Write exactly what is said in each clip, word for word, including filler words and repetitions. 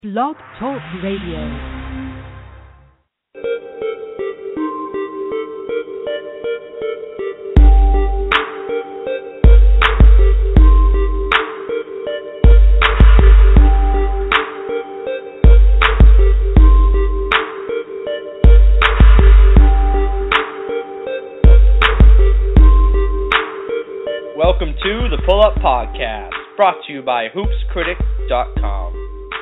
Blog Talk Radio. Welcome to the Pull Up Podcast, brought to you by hoops critic dot com.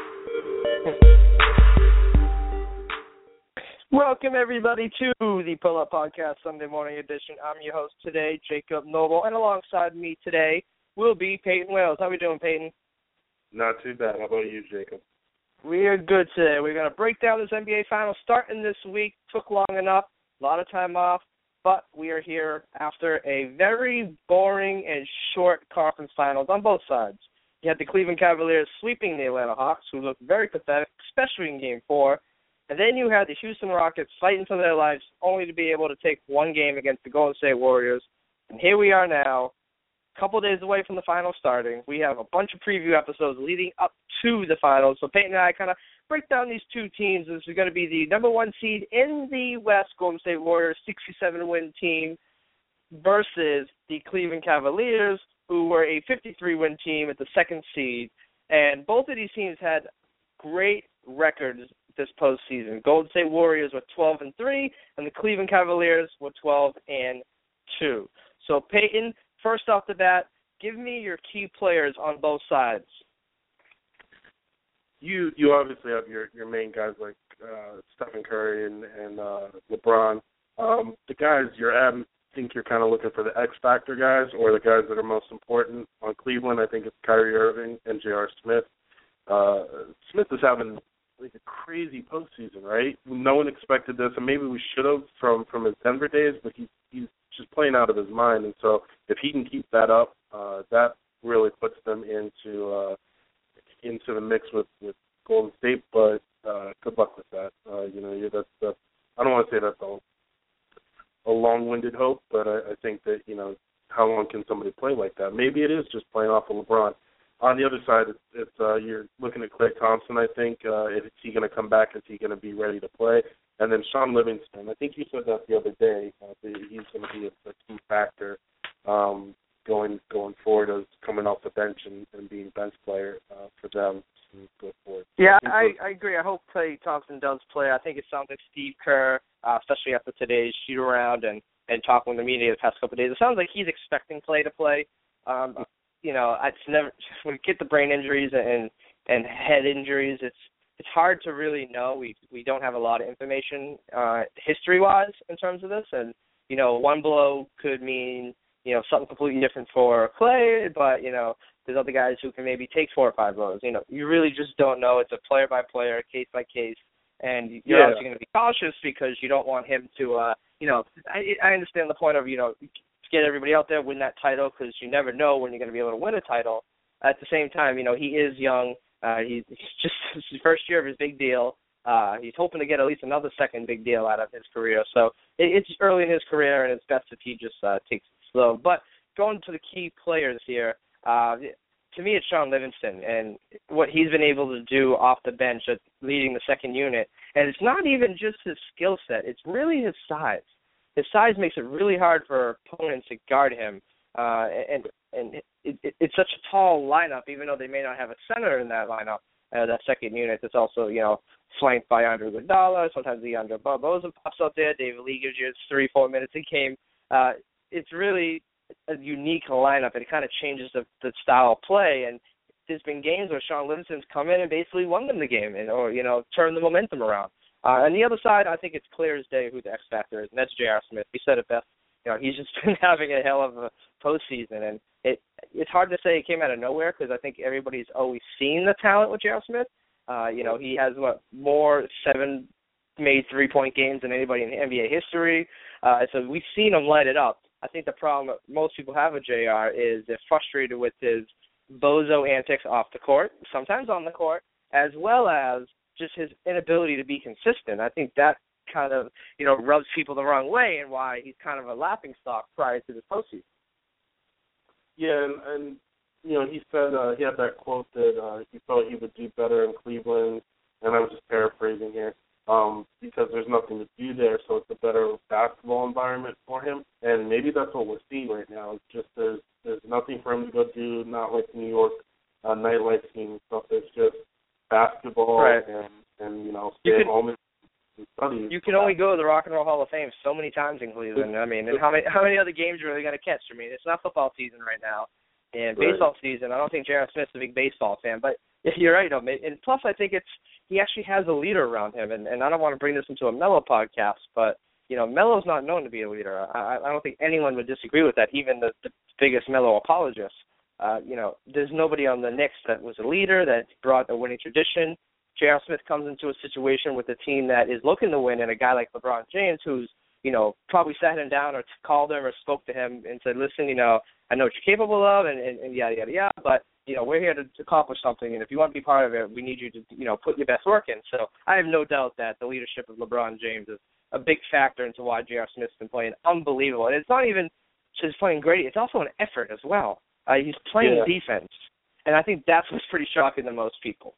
Welcome, everybody, to the Pull Up Podcast Sunday morning edition. I'm your host today, Jacob Noble, and alongside me today will be Peyton Wells. How are we doing, Peyton? Not too bad. How about you, Jacob? We are good today. We're going to break down this N B A Finals starting this week. Took long enough, a lot of time off, but we are here after a very boring and short conference finals on both sides. You had the Cleveland Cavaliers sweeping the Atlanta Hawks, who looked very pathetic, especially in Game four. And then you had the Houston Rockets fighting for their lives, only to be able to take one game against the Golden State Warriors. And here we are now, a couple days away from the finals starting. We have a bunch of preview episodes leading up to the finals. So Peyton and I kind of break down these two teams. This is going to be the number one seed in the West, Golden State Warriors, sixty-seven win team, versus the Cleveland Cavaliers, who were a fifty-three win team at the second seed. And both of these teams had great records this postseason. Golden State Warriors were twelve and three, and the Cleveland Cavaliers were twelve and two. So Peyton, first off the bat, give me your key players on both sides. You you obviously have your, your main guys like uh, Stephen Curry and, and uh, LeBron. Um, the guys you're at, I think you're kind of looking for the X Factor guys or the guys that are most important. On Cleveland, I think it's Kyrie Irving and J R. Smith. Uh, Smith is having like a crazy postseason, right? No one expected this, and maybe we should have from, from his Denver days, but he, he's just playing out of his mind. And so if he can keep that up, uh, that really puts them into uh, into the mix with, with Golden State. But uh, good luck with that. Uh, you know, that's, that's I don't want to say that's a, a long-winded hope, but I, I think that, you know, how long can somebody play like that? Maybe it is just playing off of LeBron. On the other side, it's, it's uh, you're looking at Klay Thompson, I think. Uh, is he going to come back? Is he going to be ready to play? And then Sean Livingston. I think you said that the other day. Uh, that he's going to be a, a key factor um, going going forward as coming off the bench and, and being bench player uh, for them to go forward. Yeah, I, I agree. I hope Klay Thompson does play. I think it sounds like Steve Kerr, uh, especially after today's shoot-around and, and talking with the media the past couple of days, it sounds like he's expecting Klay to play. Um, You know, it's never when we get the brain injuries and and head injuries. It's it's hard to really know. We we don't have a lot of information uh, history wise in terms of this, and you know, one blow could mean you know something completely different for Klay, but you know, there's other guys who can maybe take four or five blows. You know, you really just don't know. It's a player by player, case by case, and you're yeah. obviously going to be cautious because you don't want him to. Uh, you know, I I understand the point of you know. get everybody out there, win that title, because you never know when you're going to be able to win a title. At the same time, you know, he is young. Uh, he, he's just it's the first year of his big deal. Uh, he's hoping to get at least another second big deal out of his career. So it, it's early in his career, and it's best if he just uh, takes it slow. But going to the key players here, uh, to me it's Sean Livingston and what he's been able to do off the bench at leading the second unit. And it's not even just his skill set. It's really his size. His size makes it really hard for opponents to guard him, uh, and and it, it, it's such a tall lineup. Even though they may not have a center in that lineup, uh, that second unit, it's also you know flanked by Andre Iguodala. Sometimes Leandro Barbosa pops up there. David Lee gives you three, four minutes a game. Uh, it's really a unique lineup. It kind of changes the, the style of play. And there's been games where Sean Livingston's come in and basically won them the game, and or you know turned the momentum around. Uh, on the other side, I think it's clear as day who the X factor is, and that's J R. Smith. He said it best. You know, he's just been having a hell of a postseason, and it it's hard to say it came out of nowhere because I think everybody's always seen the talent with J R. Smith. Uh, you know, he has what more seven made three point games than anybody in N B A history. Uh, so we've seen him light it up. I think the problem that most people have with J R is they're frustrated with his bozo antics off the court, sometimes on the court, as well as just his inability to be consistent. I think that kind of, you know, rubs people the wrong way and why he's kind of a laughingstock prior to this postseason. Yeah, and, and you know, he said uh, he had that quote that uh, he felt he would do better in Cleveland, and I'm just paraphrasing here, um, because there's nothing to do there, so it's a better basketball environment for him. And maybe that's what we're seeing right now. It's just there's there's nothing for him to go do, not like New York uh, nightlife scene and stuff. It's just basketball right. and, and, you know, stay you at can, home and study. You can only go to the Rock and Roll Hall of Fame so many times in Cleveland. I mean, and how many how many other games are they going to catch? I mean, it's not football season right now. And right. baseball season, I don't think J R. Smith's a big baseball fan. But you're right, though. And plus, I think it's he actually has a leader around him. And, and I don't want to bring this into a Melo podcast, but, you know, Melo's not known to be a leader. I, I don't think anyone would disagree with that, even the, the biggest Melo apologists. Uh, you know, there's nobody on the Knicks that was a leader, that brought a winning tradition. J R. Smith comes into a situation with a team that is looking to win, and a guy like LeBron James, who's, you know, probably sat him down or called him or spoke to him and said, listen, you know, I know what you're capable of, and, and, and yada, yada, yada, but, you know, we're here to, to accomplish something, and if you want to be part of it, we need you to, you know, put your best work in. So I have no doubt that the leadership of LeBron James is a big factor into why J R. Smith's been playing unbelievable. And it's not even just playing great, it's also an effort as well. Uh, he's playing yeah. defense, and I think that's what's pretty shocking to most people.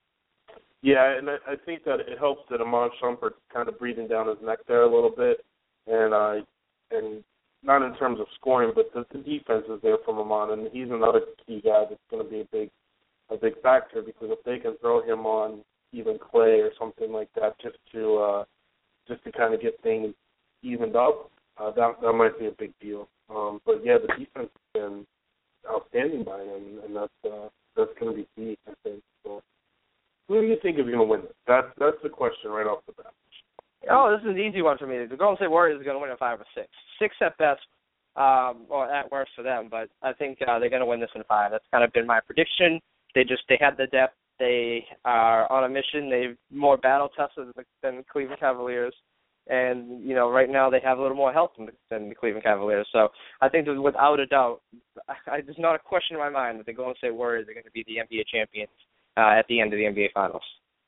Yeah, and I, I think that it helps that Iman Shumpert's kind of breathing down his neck there a little bit, and uh, and not in terms of scoring, but the, the defense is there from Iman, and he's another key guy that's going to be a big a big factor, because if they can throw him on even Clay or something like that, just to uh, just to kind of get things evened up, uh, that that might be a big deal. Um, but yeah, the defense has been outstanding by him, and that's uh, that's going to be key, I think. So, who do you think is going to win this? That's that's the question right off the bat. Oh, this is an easy one for me. The Golden State Warriors are going to win in five or six. Six at best, um, or at worst for them, but I think uh, they're going to win this in five. That's kind of been my prediction. They just they have the depth. They are on a mission. They've more battle tested than the Cleveland Cavaliers. And, you know, right now they have a little more health than the, than the Cleveland Cavaliers. So I think that without a doubt, I, there's not a question in my mind that the Golden State Warriors are going to be the N B A champions uh, at the end of the N B A Finals.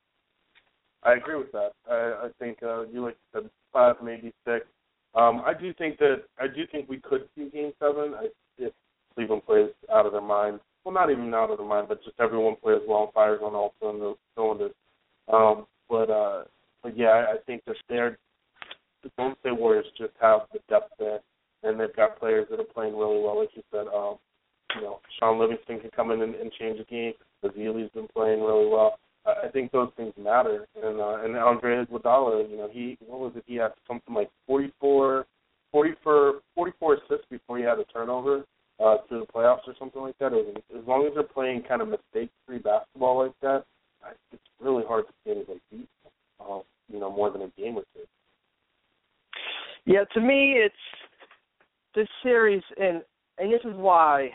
I agree with that. I, I think uh, you like said five, maybe six. Um, I do think that I do think we could see Game Seven I, if Cleveland plays out of their mind. Well, not even out of their mind, but just everyone plays well and fires on all cylinders. Um, but uh, but yeah, I, I think that they're. The Golden State Warriors just have the depth there, and they've got players that are playing really well. Like you said, um, you know, Sean Livingston can come in and, and change the game. Bazili's been playing really well. Uh, I think those things matter. And uh, and Andre Iguodala, you know, he what was it? He had something like forty-four, forty-four, forty-four assists before he had a turnover uh, through the playoffs or something like that. It was, as long as they're playing kind of mistake-free basketball like that, it's really hard to see anybody beat them, uh, you know, more than a game or two. Yeah, to me, it's this series, and and this is why.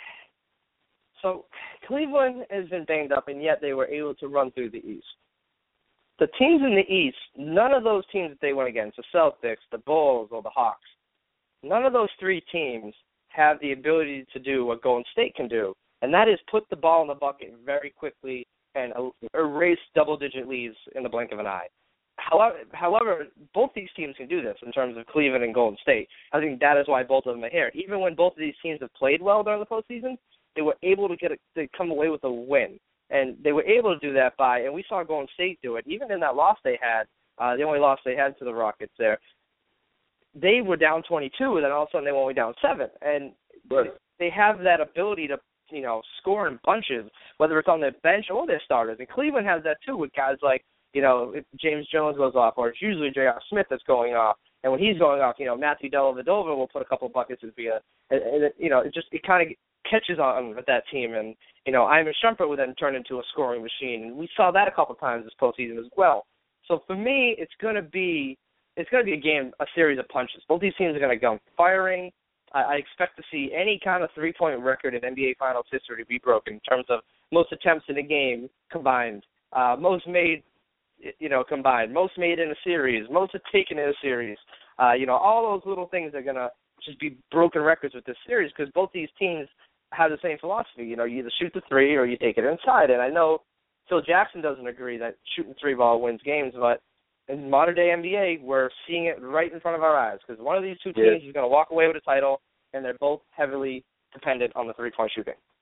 So Cleveland has been banged up, and yet they were able to run through the East. The teams in the East, none of those teams that they went against, the Celtics, the Bulls, or the Hawks, none of those three teams have the ability to do what Golden State can do, and that is put the ball in the bucket very quickly and erase double-digit leads in the blink of an eye. However, however, both these teams can do this in terms of Cleveland and Golden State. I think that is why both of them are here. Even when both of these teams have played well during the postseason, they were able to get a, to come away with a win, and they were able to do that by. And we saw Golden State do it. Even in that loss they had, uh, the only loss they had to the Rockets there, they were down twenty-two, and then all of a sudden they were only down seven. And right. they have that ability to, you know, score in bunches, whether it's on their bench or their starters. And Cleveland has that too with guys like, you know, if James Jones goes off, or it's usually J R. Smith that's going off. And when he's going off, you know, Matthew Dellavedova will put a couple of buckets in via, and, and it, you know, it just it kind of catches on with that team. And, you know, Iman Shumpert would then turn into a scoring machine. And we saw that a couple of times this postseason as well. So for me, it's going to be it's going to be a game, a series of punches. Both these teams are going to go firing. I, I expect to see any kind of three-point record in N B A Finals history be broken in terms of most attempts in a game combined, uh, most made, you know, combined, most made in a series, most taken in a series. Uh, you know, all those little things are going to just be broken records with this series because both these teams have the same philosophy. You know, you either shoot the three or you take it inside. And I know Phil Jackson doesn't agree that shooting three ball wins games, but in modern-day N B A, we're seeing it right in front of our eyes because one of these two teams yeah. is going to walk away with a title, and they're both heavily dependent on the three-point shooting.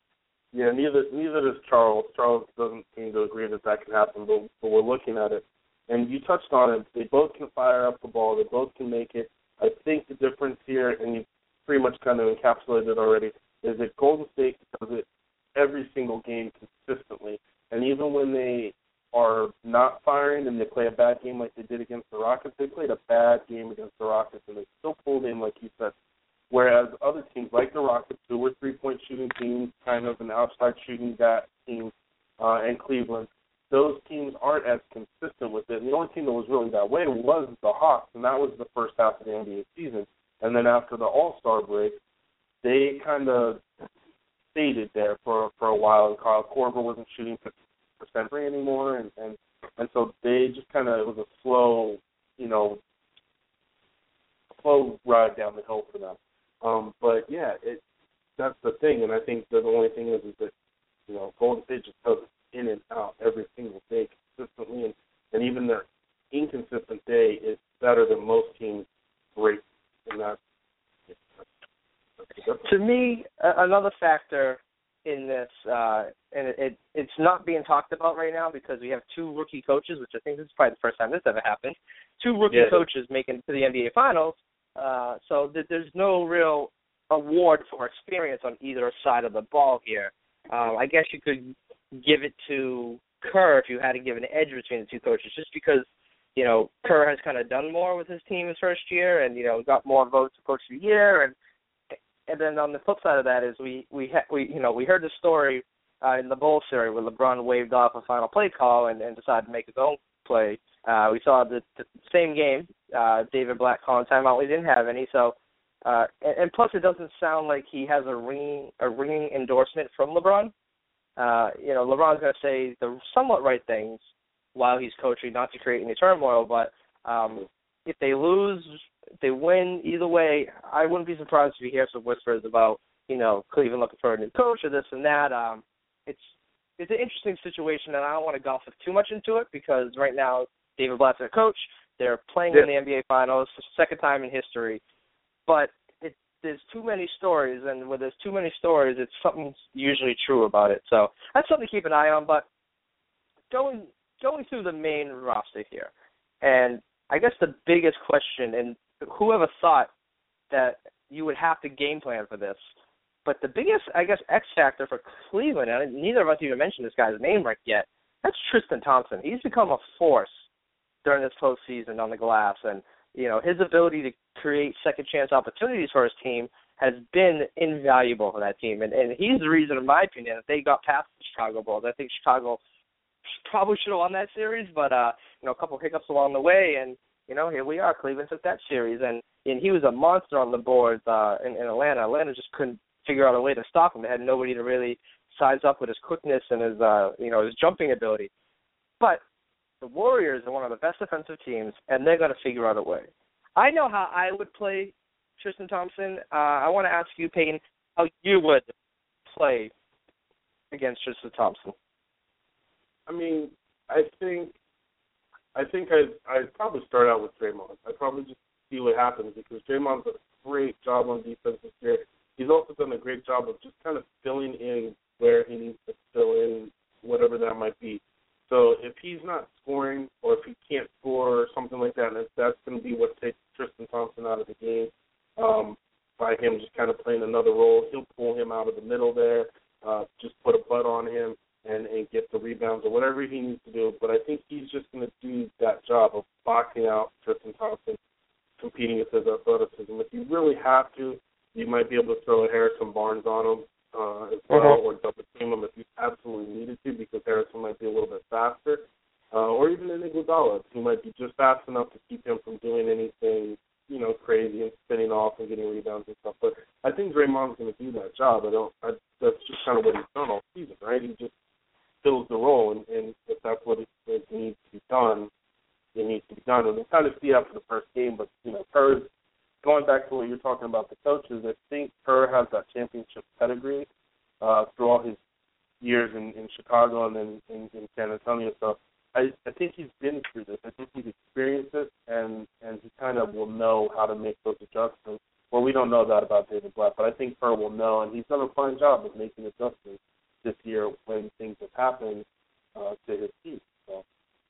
Yeah, neither neither does Charles. Charles doesn't seem to agree that that can happen, but, but we're looking at it. And you touched on it. They both can fire up the ball. They both can make it. I think the difference here, and you pretty much kind of encapsulated it already, is that Golden State does it every single game consistently. And even when they are not firing and they play a bad game like they did against the Rockets, they played a bad game against the Rockets, and they still pulled in, like you said. Whereas other teams like the Rockets, who were three-point shooting teams, kind of an outside shooting that team, uh, and Cleveland, those teams aren't as consistent with it. And the only team that was really that way was the Hawks, and that was the first half of the N B A season. And then after the All-Star break, they kind of faded there for for a while, and Kyle Korver wasn't shooting fifty percent free anymore, and, and, and so they just kind of, it was a slow, you know, slow ride down the hill for them. Um, but, yeah, it that's the thing, and I think that the only thing is, is that, you know, Golden State just does it in and out every single day consistently, and, and even their inconsistent day is better than most teams' break, and that's, that's to me, uh, another factor in this, uh, and it, it it's not being talked about right now because we have two rookie coaches, which I think this is probably the first time this ever happened, two rookie yeah. coaches making it to the N B A Finals, uh, so th- there's no real award for experience on either side of the ball here. Um, I guess you could give it to Kerr if you had to give an edge between the two coaches, just because, you know, Kerr has kind of done more with his team his first year and, you know, got more votes for Coach of the Year. And and then on the flip side of that is we, we, ha- we you know, we heard the story uh, in the Bulls series where LeBron waved off a final play call and, and decided to make his own play. Uh, we saw the, the same game, uh, David Blatt calling timeout. We didn't have any, so uh, and, and plus it doesn't sound like he has a ring a ringing endorsement from LeBron. Uh, you know, LeBron's going to say the somewhat right things while he's coaching, not to create any turmoil, but um, if they lose, if they win, either way, I wouldn't be surprised if you hear some whispers about, you know, Cleveland looking for a new coach or this and that. Um, it's it's an interesting situation, and I don't want to golf too much into it because right now David Blatt's their coach. They're playing yeah. in the N B A Finals for the second time in history. But it, there's too many stories, and when there's too many stories, it's something usually true about it. So that's something to keep an eye on. But going going through the main roster here, and I guess the biggest question, and whoever thought that you would have to game plan for this, but the biggest, I guess, X factor for Cleveland, and neither of us even mentioned this guy's name right yet, that's Tristan Thompson. He's become a force during this postseason on the glass, and you know his ability to create second chance opportunities for his team has been invaluable for that team, and, and he's the reason, in my opinion, that they got past the Chicago Bulls. I think Chicago probably should have won that series, but uh, you know, a couple of hiccups along the way, and you know, here we are. Cleveland took that series, and, and he was a monster on the boards uh, in, in Atlanta. Atlanta just couldn't figure out a way to stop him. They had nobody to really size up with his quickness and his, uh, you know, his jumping ability. But the Warriors are one of the best defensive teams, and they're going to figure out a way. I know how I would play Tristan Thompson. Uh, I want to ask you, Peyton, how you would play against Tristan Thompson. I mean, I think I think I'd, I'd probably start out with Draymond. I'd probably just see what happens because Draymond's done a great job on defense this year. He's also done a great job of just kind of filling in where he needs to fill in, whatever that might be. So if he's not scoring or if he can't score or something like that, that's, that's going to be what takes Tristan Thompson out of the game. Um, by him just kind of playing another role, he'll pull him out of the middle there, uh, just put a butt on him. And, and get the rebounds or whatever he needs to do. But I think he's just going to do that job of boxing out Tristan Thompson, competing with his athleticism. If you really have to, you might be able to throw a Harrison Barnes on him uh, as well, uh-huh. or double team him if you absolutely needed to because Harrison might be a little bit faster. Uh, or even an Iguodala, he might be just fast enough to keep him from doing anything, you know, crazy and spinning off and getting rebounds and stuff. But I think Draymond's going to do that job. I don't. I, that's just kind of what he's done all season, right? He just fills the role, and, and if that's what it, it needs to be done, it needs to be done. And we'll kind of see after the first game, but, you know, Kerr, going back to what you're talking about the coaches, I think Kerr has that championship pedigree uh, through all his years in, in Chicago and then in, in San Antonio. So I, I think he's been through this. I think he's experienced it, and, and he kind of will know how to make those adjustments. Well, we don't know that about David Blatt, but I think Kerr will know, and he's done a fine job of making adjustments this year when things have happened uh, to his team. So.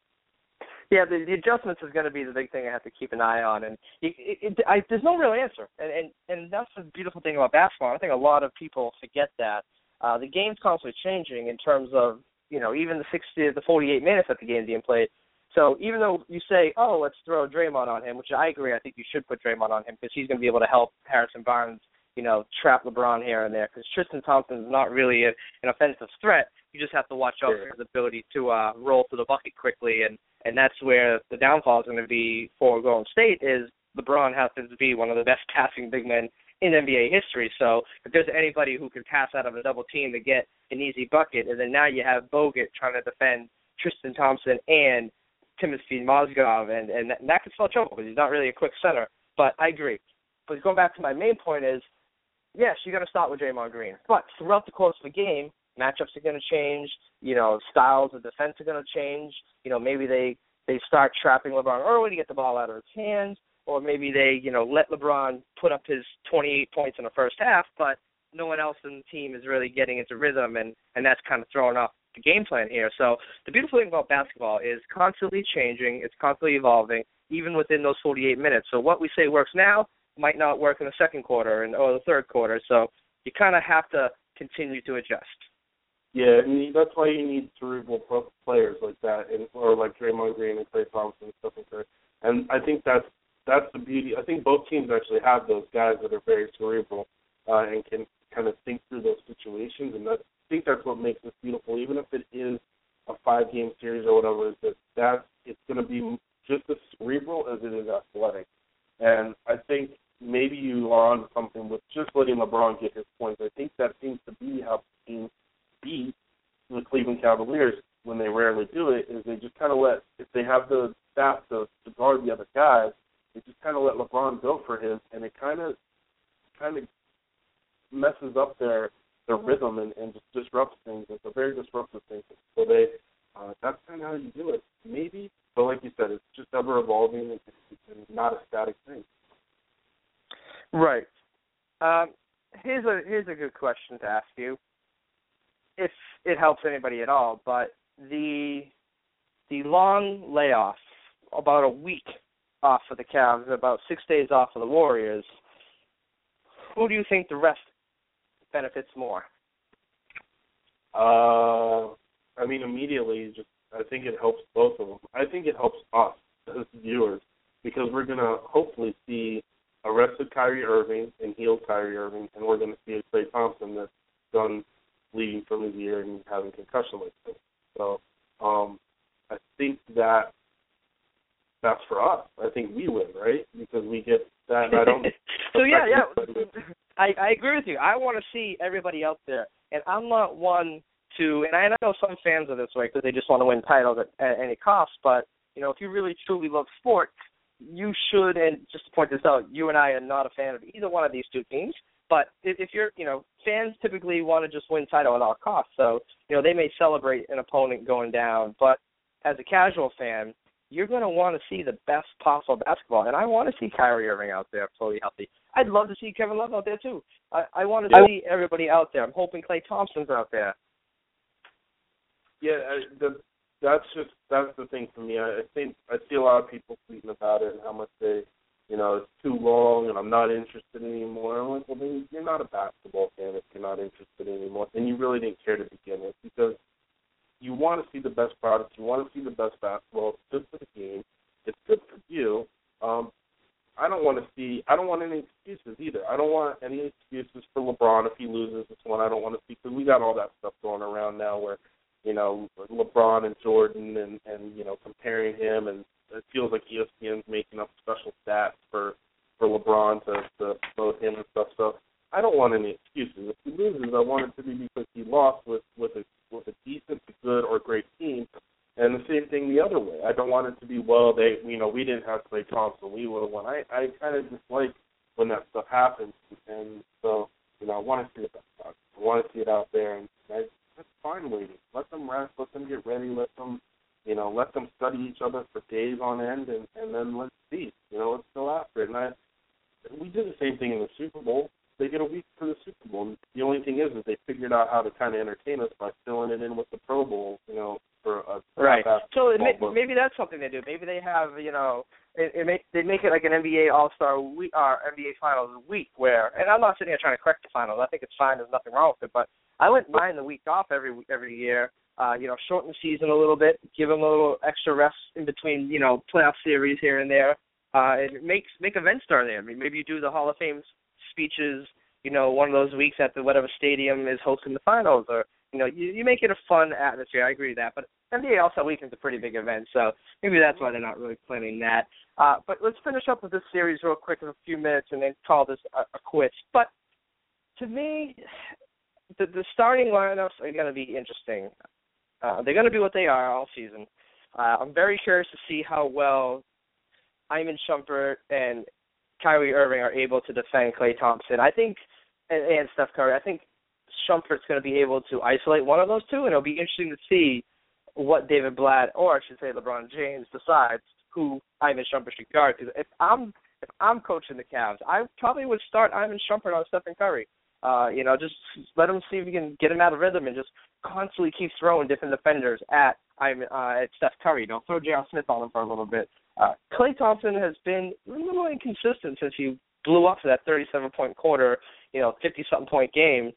Yeah, the, the adjustments is going to be the big thing I have to keep an eye on, and it, it, it, I, there's no real answer, and, and and that's the beautiful thing about basketball. I think a lot of people forget that uh, the game's constantly changing in terms of you know even the sixty, the forty-eight minutes that the game's being played. So even though you say, oh, let's throw Draymond on him, which I agree, I think you should put Draymond on him because he's going to be able to help Harrison Barnes, you know, trap LeBron here and there because Tristan Thompson is not really a, an offensive threat. You just have to watch out for his ability to uh, roll to the bucket quickly, and, and that's where the downfall is going to be for Golden State is LeBron happens to be one of the best passing big men in N B A history. So if there's anybody who can pass out of a double team to get an easy bucket, and then now you have Bogut trying to defend Tristan Thompson and Timothy Mozgov, and, and that, and that could spell trouble because he's not really a quick center. But I agree. But going back to my main point is, yes, you're going to start with Draymond Green. But throughout the course of the game, matchups are going to change. You know, styles of defense are going to change. You know, maybe they, they start trapping LeBron early to get the ball out of his hands, or maybe they, you know, let LeBron put up his twenty-eight points in the first half, but no one else in the team is really getting into rhythm, and, and that's kind of throwing off the game plan here. So the beautiful thing about basketball is constantly changing. It's constantly evolving, even within those forty-eight minutes. So what we say works now might not work in the second quarter and or the third quarter. So you kind of have to continue to adjust. Yeah, and that's why you need cerebral pro- players like that, and or like Draymond Green and Klay Thompson and stuff like that. And I think that's that's the beauty. I think both teams actually have those guys that are very cerebral uh, and can kind of think through those situations, and that's, I think that's what makes this beautiful. Even if it is a five-game series or whatever, is that that it's going to be just as cerebral as it is athletic. And I think maybe you are on something with just letting LeBron get his points. I think that seems to be how teams beat the Cleveland Cavaliers when they rarely do it, is they just kind of let, if they have the staff to, to guard the other guys, they just kind of let LeBron go for him, and it kind of kind of messes up their their rhythm and, and just disrupts things. It's a very disruptive thing. So they, uh, that's kind of how you do it, maybe. But like you said, it's just ever evolving and it's not a static thing. Right. Um, here's a here's a good question to ask you, if it helps anybody at all. But the the long layoff, about a week off for the Cavs, about six days off for the Warriors. Who do you think the rest benefits more? Uh, I mean, immediately, just I think it helps both of them. I think it helps us as viewers because we're going to hopefully see arrested Kyrie Irving and healed Kyrie Irving, and we're going to see a Klay Thompson that's done bleeding from his ear and having concussion like this. So um, I think that that's for us. I think we win, right? Because we get that. I don't. so yeah, yeah. I, I agree with you. I want to see everybody out there, and I'm not one to. And I know some fans are this way because they just want to win titles at, at any cost. But you know, if you really truly love sports, you should. And just to point this out, you and I are not a fan of either one of these two teams. But if, if you're, you know, fans typically want to just win title at all costs. So you know, they may celebrate an opponent going down, but as a casual fan, you're going to want to see the best possible basketball. And I want to see Kyrie Irving out there fully healthy. I'd love to see Kevin Love out there, too. I, I want to see everybody out there. I'm hoping Klay Thompson's out there. Yeah, the, that's just that's the thing for me. I think I see a lot of people tweeting about it and how much they, you know, it's too long and I'm not interested anymore. I'm like, well, then you're not a basketball fan if you're not interested anymore. And you really didn't care to begin with because you want to see the best product. You want to see the best basketball. It's good for the game. It's good for you. Um, I don't want to see. I don't want any excuses either. I don't want any excuses for LeBron if he loses this one. I don't want to see because we got all that stuff going around now where, you know, LeBron and Jordan and, and you know comparing him, and it feels like E S P N's making up special stats for for LeBron to to promote him and stuff. So I don't want any excuses. If he loses, I want it to be because he lost with with a with a decent, good, or great team, and the same thing the other way. I don't want it to be, well, they, you know, we didn't have Klay Thompson, we would have won. I, I kind of dislike when that stuff happens, and so, you know, I want to see it. I want to see it out there, and I, that's fine waiting. Let them rest, let them get ready, let them, you know, let them study each other for days on end, and, and then let's see, you know, let's go after it. And I, we did the same thing in the Super Bowl. they get a week for the Super Bowl. And the only thing is, is they figured out how to kind of entertain us by filling it in with the Pro Bowl, you know, for a right. So it may, month. maybe that's something they do. Maybe they have, you know, it, it make, they make it like an N B A All-Star week, or N B A Finals week where, and I'm not sitting here trying to correct the finals. I think it's fine. There's nothing wrong with it. But I wouldn't mind the week off every every year. Uh, you know, shorten the season a little bit, give them a little extra rest in between, you know, playoff series here and there. Uh, and make make events during there. I mean, maybe you do the Hall of Fame speeches, you know, one of those weeks at the whatever stadium is hosting the finals, or you know, you, you make it a fun atmosphere. I agree with that. But N B A All-Star Weekend is a pretty big event, so maybe that's why they're not really planning that. Uh, but let's finish up with this series real quick in a few minutes, and then call this a, a quits. But to me, the, the starting lineups are going to be interesting. Uh, they're going to be what they are all season. Uh, I'm very curious to see how well Iman Shumpert and Kyrie Irving are able to defend Klay Thompson. I think, and, and Steph Curry, I think Shumpert's going to be able to isolate one of those two, and it'll be interesting to see what David Blatt, or I should say LeBron James, decides who Iman Shumpert should guard. Because if I'm if I'm coaching the Cavs, I probably would start Iman Shumpert on Stephen Curry. Uh, you know, just let him see if you can get him out of rhythm and just constantly keep throwing different defenders at Iman, uh, at Steph Curry. Don't throw J R. Smith on him for a little bit. Uh, Klay Thompson has been a little inconsistent since he blew up to that thirty-seven point quarter, you know, fifty-something point game.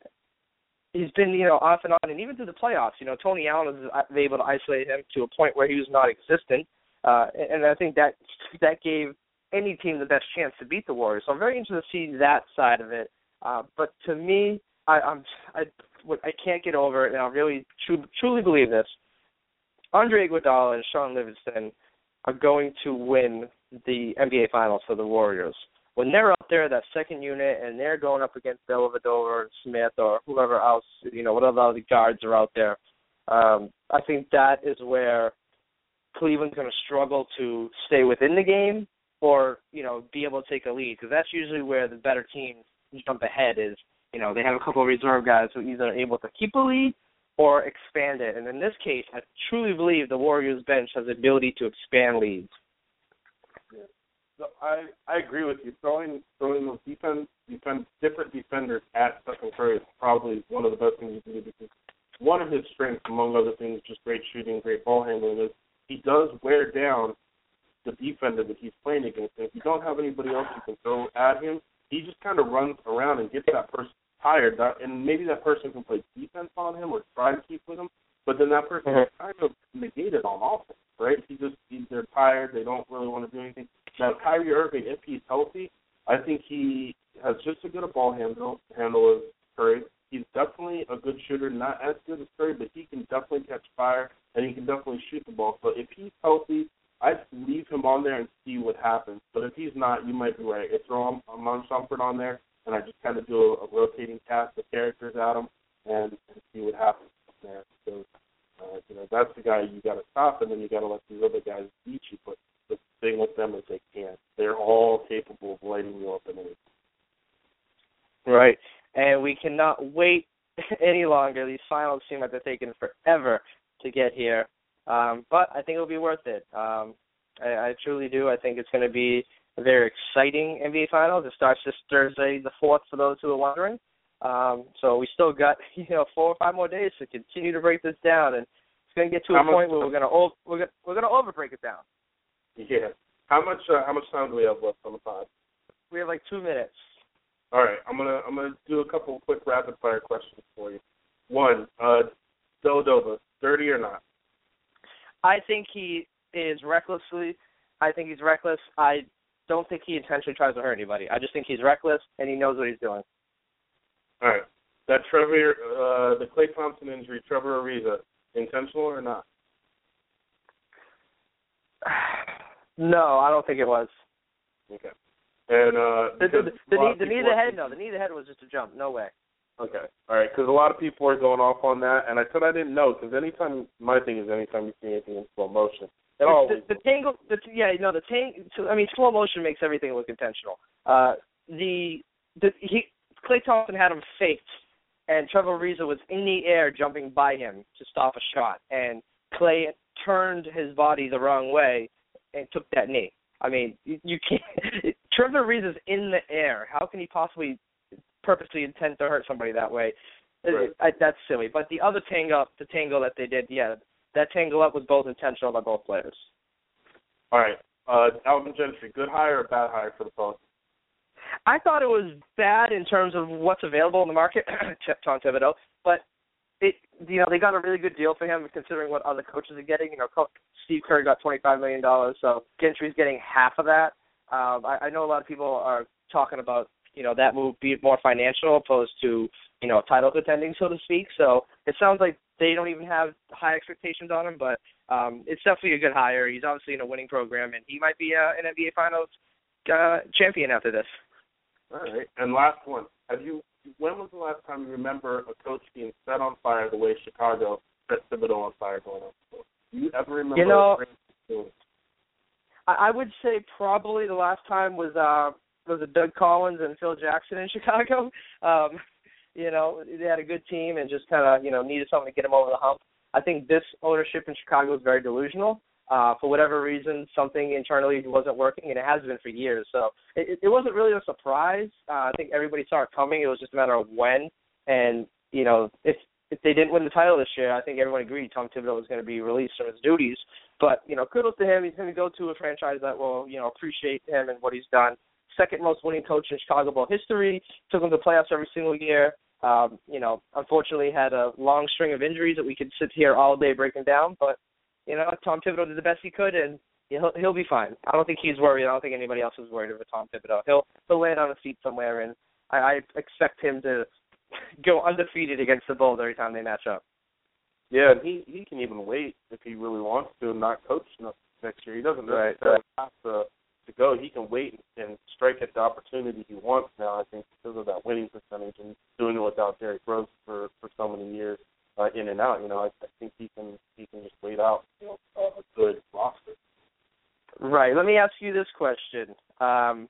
He's been, you know, off and on, and even through the playoffs, you know, Tony Allen was able to isolate him to a point where he was not existent, uh, and I think that that gave any team the best chance to beat the Warriors. So I'm very interested to see that side of it. Uh, but to me, I, I'm I, I can't get over it, and I really tru- truly believe this. Andre Iguodala and Sean Livingston are going to win the N B A Finals for the Warriors. When they're up there, that second unit, and they're going up against Dellavedova or Smith or whoever else, you know, whatever other guards are out there, um, I think that is where Cleveland's going to struggle to stay within the game or, you know, be able to take a lead, because that's usually where the better teams jump ahead is, you know, they have a couple of reserve guys who either are able to keep a lead or expand it. And in this case, I truly believe the Warriors bench has the ability to expand leads. Yeah. So I, I agree with you. Throwing throwing those defense, defense different defenders at Stephen Curry is probably one of the best things you can do, because one of his strengths, among other things, just great shooting, great ball handling, is he does wear down the defender that he's playing against. And if you don't have anybody else you can throw at him, he just kind of runs around and gets that person tired. That, and maybe that person can play defense on him or try to keep with him, but then that person is kind of negated on offense, right? He just he, they're tired. They don't really want to do anything. Now, Kyrie Irving, if he's healthy, I think he has just as good a ball handle, handle as Curry. He's definitely a good shooter, not as good as Curry, but he can definitely catch fire, and he can definitely shoot the ball. So if he's healthy, I'd leave him on there and see what happens. But if he's not, you might be right. I throw him Iman Shumpert on there, and I just kind of do a, a rotating cast of characters at him and, and see what happens there. So, uh, you know, that's the guy you got to stop, and then you got to let these other guys beat you. But the thing with them is they can't. They're all capable of lighting you up in anything. Right. And we cannot wait any longer. These finals seem like they're taking forever to get here. Um, but I think it'll be worth it. Um, I, I truly do. I think it's going to be a very exciting N B A Finals. It starts this Thursday, the fourth, for those who are wondering. Um, so we still got, you know, four or five more days to continue to break this down, and it's going to get to a how point much, where we're going to we're going we're going to over break it down. Yeah. How much uh, how much time do we have left on the pod? We have like two minutes. All right, I'm gonna I'm gonna do a couple of quick rapid fire questions for you. One, uh, Dellavedova, dirty or not? I think he is recklessly. I think he's reckless. I don't think he intentionally tries to hurt anybody. I just think he's reckless and he knows what he's doing. All right, that Trevor, uh, the Klay Thompson injury, Trevor Ariza, intentional or not? No, I don't think it was. Okay. And uh, the, the, the, knee, the knee to the head, are, no, the knee to the head was just a jump. No way. Okay. All right, because a lot of people are going off on that, and I said I didn't know, because anytime, my thing is anytime you see anything in slow motion, it always the, the tangle, the, yeah, no, the tang. I mean, slow motion makes everything look intentional. Uh, the the he Klay Thompson had him faked, and Trevor Ariza was in the air jumping by him to stop a shot, and Klay turned his body the wrong way and took that knee. I mean, you, you can't. Trevor Ariza's in the air. How can he possibly purposely intend to hurt somebody that way. Right. It, I, that's silly. But the other tangle, the tangle that they did, yeah, that tangle up was both intentional by both players. All right. Uh, Alvin Gentry, good hire or bad hire for the Pelicans? I thought it was bad in terms of what's available in the market, Tom Thibodeau, but it, you know, they got a really good deal for him considering what other coaches are getting. You know, Steve Kerr got twenty-five million dollars, so Gentry's getting half of that. Um, I, I know a lot of people are talking about, you know, that move being more financial opposed to, you know, title contending, so to speak. So it sounds like they don't even have high expectations on him, but um, it's definitely a good hire. He's obviously in a winning program, and he might be uh, an N B A Finals uh, champion after this. All right. And last one. Have you? When was the last time you remember a coach being set on fire the way Chicago set Thibodeau on fire going on? Do you ever remember? You know, a I, I would say probably the last time was uh, was it Doug Collins and Phil Jackson in Chicago. Um, you know, they had a good team and just kind of, you know, needed something to get them over the hump. I think this ownership in Chicago is very delusional. Uh, for whatever reason, something internally wasn't working, and it has been for years. So it, it wasn't really a surprise. Uh, I think everybody saw it coming. It was just a matter of when. And, you know, if if they didn't win the title this year, I think everyone agreed Tom Thibodeau was going to be released from his duties. But, you know, kudos to him. He's going to go to a franchise that will, you know, appreciate him and what he's done. Second most winning coach in Chicago ball history. Took him to playoffs every single year. Um, you know, unfortunately had a long string of injuries that we could sit here all day breaking down. But, you know, Tom Thibodeau did the best he could, and he'll he'll be fine. I don't think he's worried. I don't think anybody else is worried over Tom Thibodeau. He'll he'll land on his feet somewhere, and I, I expect him to go undefeated against the Bulls every time they match up. Yeah, and he, he can even wait if he really wants to and not coach next year. He doesn't necessarily right, right. have to, to go. He can wait and strike at the opportunity he wants now, I think, because of that winning percentage and doing it without Derrick Rose for, for so many years. Uh, in and out, you know, I, I think he can he can just wait out, you know, a good roster. Right. Let me ask you this question. Um,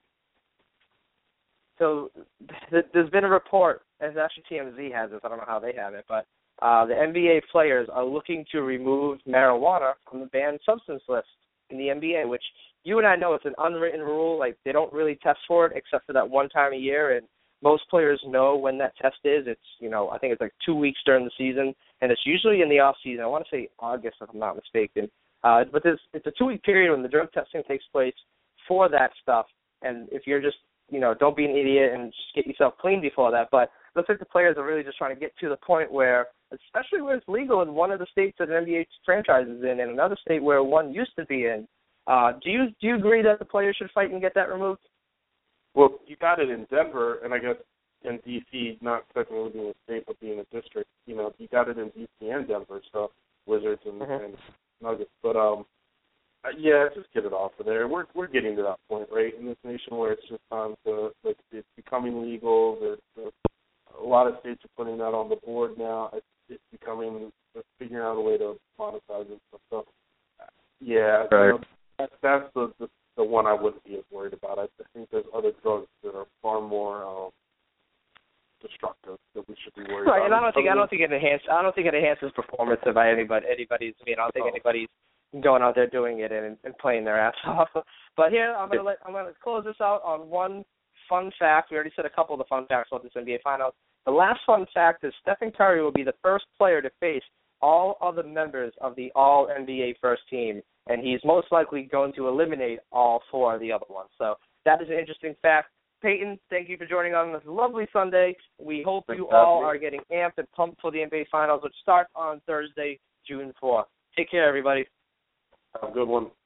so th- there's been a report, and actually T M Z has this. I don't know how they have it, but uh, the N B A players are looking to remove marijuana from the banned substance list in the N B A, which you and I know it's an unwritten rule. Like they don't really test for it except for that one time a year, and most players know when that test is. It's, you know, I think it's like two weeks during the season, and it's usually in the off season. I want to say August, if I'm not mistaken. Uh, but there's, it's a two-week period when the drug testing takes place for that stuff. And if you're just, you know, don't be an idiot and just get yourself clean before that. But it looks like the players are really just trying to get to the point where, especially where it's legal in one of the states that an N B A franchise is in, and another state where one used to be in. Uh, do you do you agree that the players should fight and get that removed? Well, you got it in Denver, and I guess in D C, not technically being a state, but being a district, you know, you got it in D C and Denver, so Wizards and, mm-hmm. and Nuggets. But, um, yeah, just get it off of there. We're we're getting to that point, right, in this nation where it's just time to, like, it's becoming legal. There's, there's a lot of states are putting that on the board now. It's, it's becoming, it's figuring out a way to monetize it. So, yeah, right. you know, that's, that's the, the the one I wouldn't be as worried about. I think there's other drugs that are far more um, destructive that we should be worried right, about. Right, and I don't think I don't think it enhances I don't think it enhances performance by anybody anybody's. I mean, I don't think oh. anybody's going out there doing it and, and playing their ass off. But here I'm gonna let I'm gonna close this out on one fun fact. We already said a couple of the fun facts about this N B A Finals. The last fun fact is Stephen Curry will be the first player to face all other members of the All N B A First Team, and he's most likely going to eliminate all four of the other ones. So that is an interesting fact. Peyton, thank you for joining on this lovely Sunday. We hope you all are getting amped and pumped for the N B A Finals, which starts on Thursday, June fourth. Take care, everybody. Have a good one.